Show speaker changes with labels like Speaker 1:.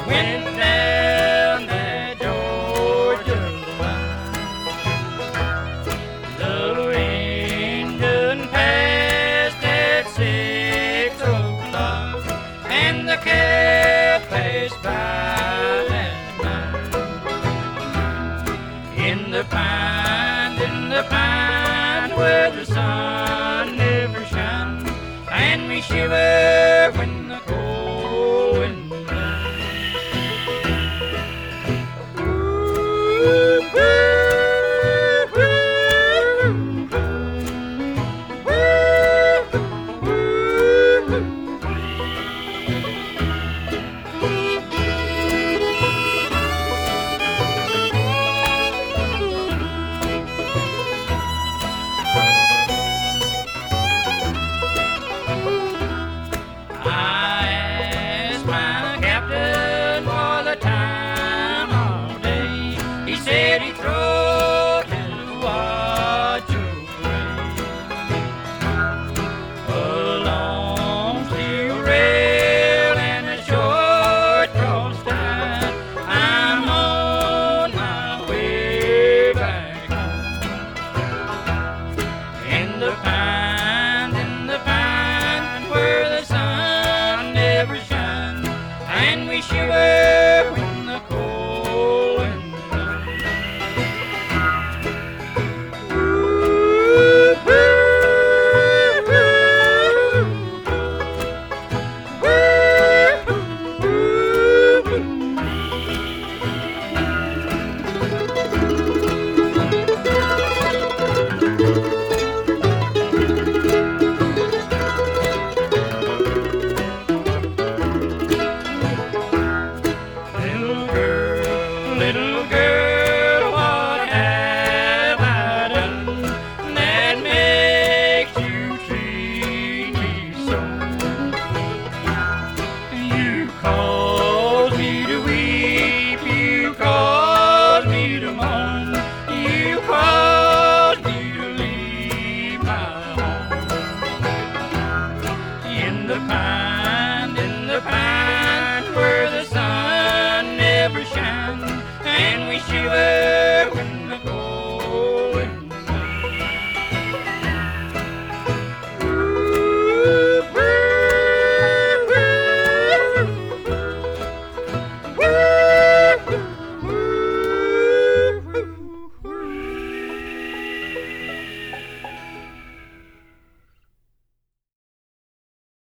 Speaker 1: went down that Georgia line. The rain done passed at 6 o'clock, and the cab passed by at 9. In the pine where the sun never shines, and we shiver when the cold wind blows. Said he throwed his watch away. A long steel rail and a short cross tie. I'm on my way back home. In the pine where the sun never shines, and we shiver